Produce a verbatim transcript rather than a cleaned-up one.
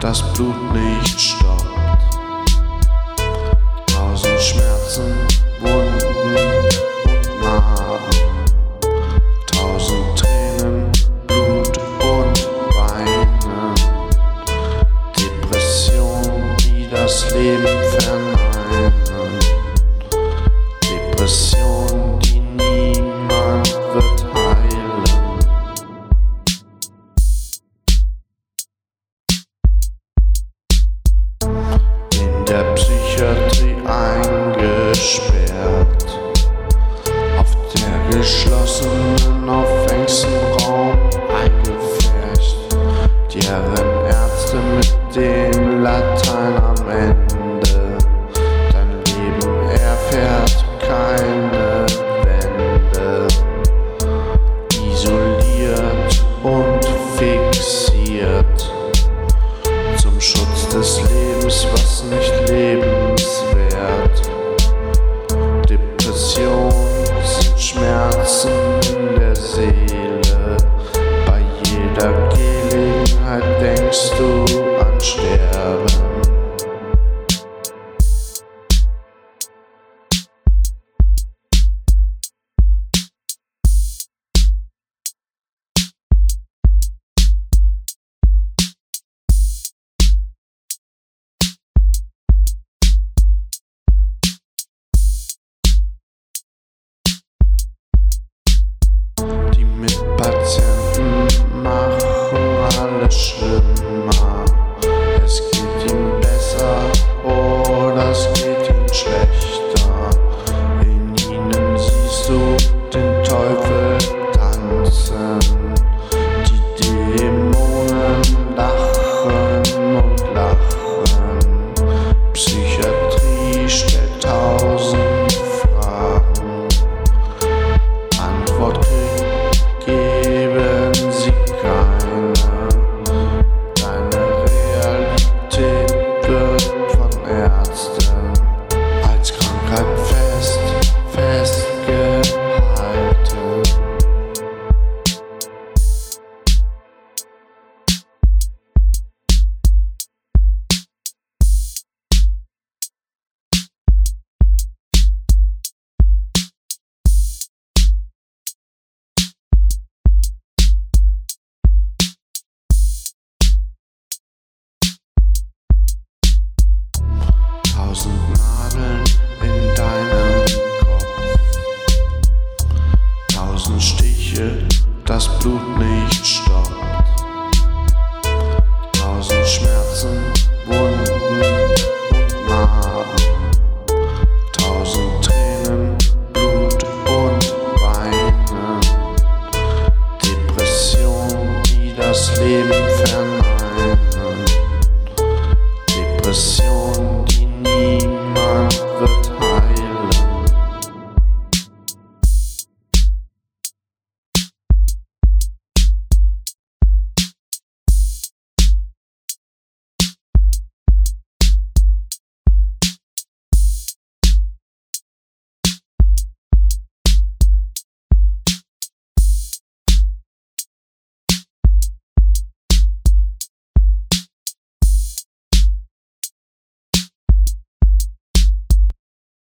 das Blut nicht stoppt. Tausend Schmerzen, Wunden und Narben, tausend Tränen, Blut und Weinen, Depressionen, die das Leben verneinen, Depressionen, die niemand wird heilen. In der Psychiatrie eingesperrt, auf der geschlossenen, auf engstem Raum eingepfercht, die Herren Ärzte mit dem Latein am Ende. Dein Leben erfährt keine Wende, isoliert und fixiert, zum Schutz des Lebens, was nicht lebenswert. Depression sind Schmerzen in der Seele, bei jeder Gelegenheit denkst du an Sterben. Die Mitpatienten machen alles schlimmer. Es geht ihnen besser oder es geht ihnen schlechter. In ihnen siehst du den Teufel tanzen. Die Dämonen lachen und lachen. Psychiatrie stellt tausend Fragen. Antwort geben sie keine. Deine Realität wird von Ärzten als Krankheit fest, festgehalten. Tausend Nadeln in deinem Kopf, tausend Stiche, das Blut nicht